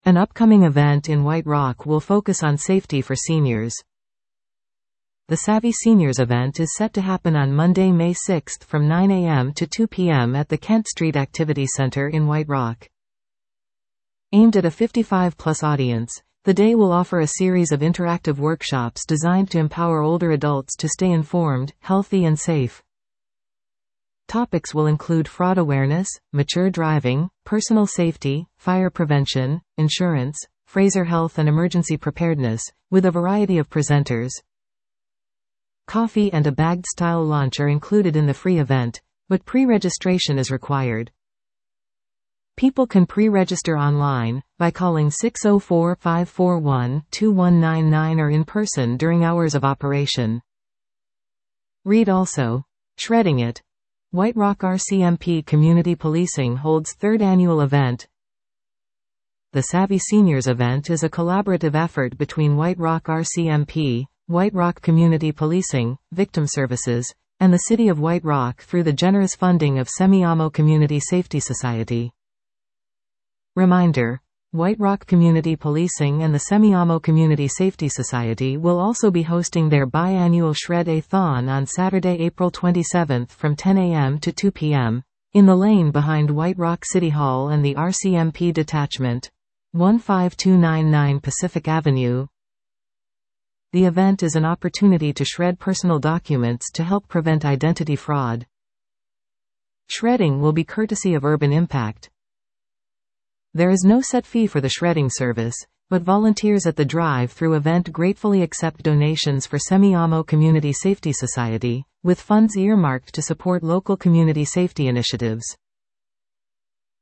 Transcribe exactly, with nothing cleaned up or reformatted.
An upcoming event in White Rock will focus on safety for seniors. The Savvy Seniors event is set to happen on Monday, May sixth from nine a m to two p m at the Kent Street Activity Center in White Rock. Aimed at a fifty-five plus audience, the day will offer a series of interactive workshops designed to empower older adults to stay informed, healthy and safe. Topics will include fraud awareness, mature driving, personal safety, fire prevention, insurance, Fraser Health and emergency preparedness, with a variety of presenters. Coffee and a bagged-style lunch are included in the free event, but pre-registration is required. People can pre-register online, by calling six oh four, five four one, two one nine nine or in person during hours of operation. Read also. Shredding It. White Rock R C M P Community Policing holds third annual event. The Savvy Seniors event is a collaborative effort between White Rock R C M P, White Rock Community Policing, Victim Services, and the City of White Rock through the generous funding of Semiahmo Community Safety Society. Reminder: White Rock Community Policing and the Semiahmo Community Safety Society will also be hosting their biannual Shred-a-thon on Saturday, April twenty-seventh from ten a m to two p m in the lane behind White Rock City Hall and the R C M P Detachment, one five two nine nine Pacific Avenue. The event is an opportunity to shred personal documents to help prevent identity fraud. Shredding will be courtesy of Urban Impact. There is no set fee for the shredding service, but volunteers at the drive-through event gratefully accept donations for Semiahmo Community Safety Society, with funds earmarked to support local community safety initiatives.